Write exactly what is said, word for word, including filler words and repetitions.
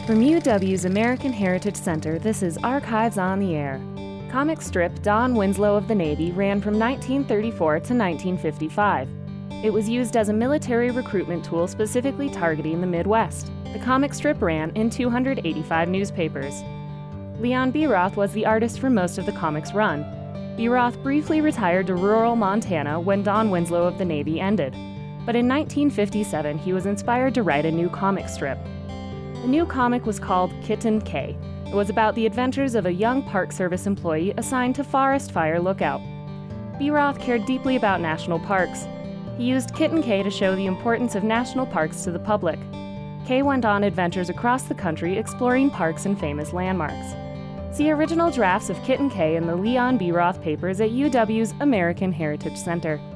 From U W's American Heritage Center, this is Archives on the Air. Comic strip Don Winslow of the Navy ran from nineteen thirty-four to nineteen fifty-five. It was used as a military recruitment tool specifically targeting the Midwest. The comic strip ran in two hundred eighty-five newspapers. Leon B. Roth was the artist for most of the comic's run. B. Roth briefly retired to rural Montana when Don Winslow of the Navy ended. But in nineteen fifty-seven, he was inspired to write a new comic strip. The new comic was called Kitten K. It was about the adventures of a young Park Service employee assigned to Forest Fire Lookout. B. Roth cared deeply about national parks. He used Kitten K to show the importance of national parks to the public. K went on adventures across the country exploring parks and famous landmarks. See original drafts of Kitten K in the Leon B. Roth papers at U W's American Heritage Center.